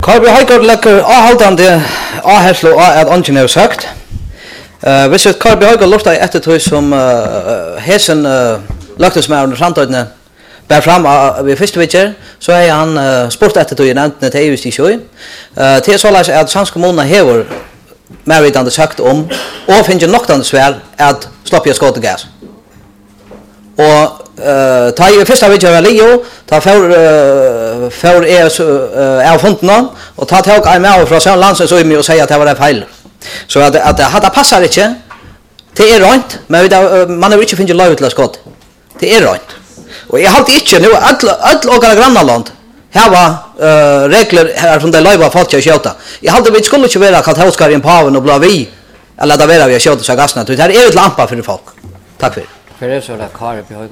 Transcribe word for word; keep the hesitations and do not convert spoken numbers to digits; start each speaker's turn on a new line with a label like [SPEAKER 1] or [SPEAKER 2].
[SPEAKER 1] Karbi Højgaard legger avholdende avherslo av at ånden har sagt. Uh, hvis et Karbi Højgaard lortet etter tog som uh, hesen uh, løgtesmæren og framtøydene bär fram uh, ved første vidtjer, så er han uh, spurt etter tog i nevntene til E U S i sjøy. Uh, til såleis at Sands kommune hever mervidande sagt om, og finner noktande svær at slopp jeg skåte gas. Og Uh, ta i första vidtjer var Leo, ta för uh, för er uh, av fontena och ta tag i mig från sån lands så i mig och säga att det var det fel. Så att att det hade passat inte. Det är rent, men uh, man har inte funnit lov till skott. Det är rent. Och jag har inte nu all all och grannland. Här var uh, regler här från det lova folk att skjuta. Jag hade vi skulle inte vara katolskar i en paven och blå vi eller det vara vi skjuta så gasna. Det är ett lampa för folk. Tack för.
[SPEAKER 2] För det så där Karbi